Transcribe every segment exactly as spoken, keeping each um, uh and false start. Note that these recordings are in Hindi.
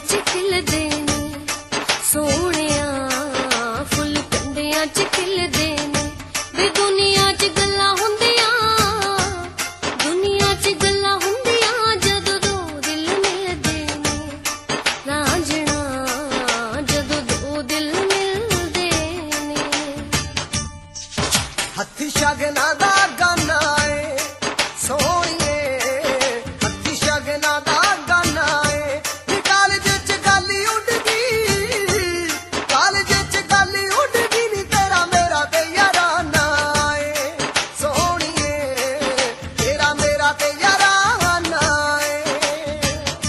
च खिलदे ने सोहणिया फुल कंडियां च खिलदे ने वे दुनिया च गल्लां हुंदियां दुनिया च गल्लां हुंदियां जदों दो दिल मिलदे ने रांझणा जदों दो दिल मिलदे ने हत्थी शगना दा गाना ए सोहणिए हत्थी शगना दा गाना ए नी कालज च गाली उड गई कालज च गाली उड गई नी तेरा मेरा ते याराना ए सोहणिए तेरा मेरा ते याराना ए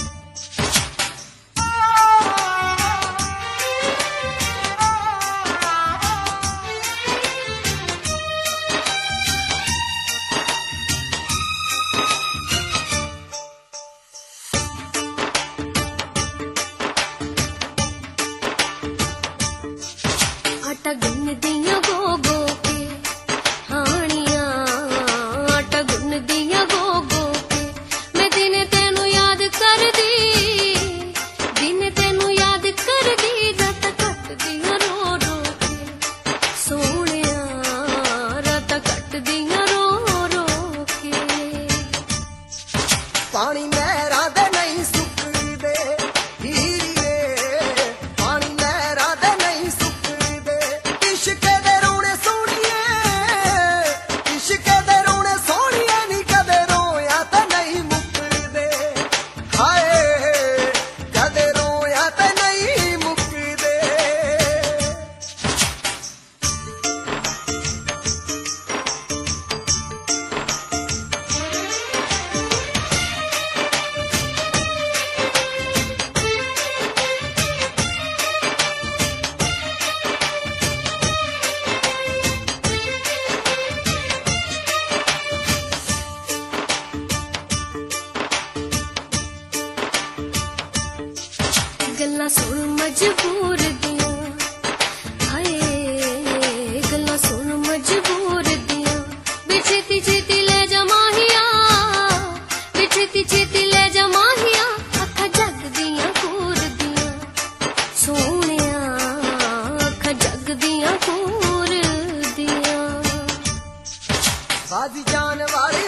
आटा गुन्नदियां गो गो के हानियां आटा गुन्नदियां गो गो के मैं दिन तेनू याद करदी दिन तेनू याद करदी रात कटदियां रो रो के सोहणिया रात कटदियां रो रो के पानी नहरां दे नहीं सुकदे हीरे पानी नहरां दे नहीं सुकदे इश्क दे रोने सोहणिए इश्क दे रोने सोहणिए नी कदे रोया ते नहीं मुकदे हाय कदे रोया ते नहीं मुकदे गल्लां सुन मजबूर दियां हाय गल्लां सुन मजबूर दियां वे छेती छेती ले जा माहिया वे छेती छेती ले जा माहिया अखां जग दियां कूर दियां सोहणिया अखां जग दियां कूर दियां बाजी जान वाली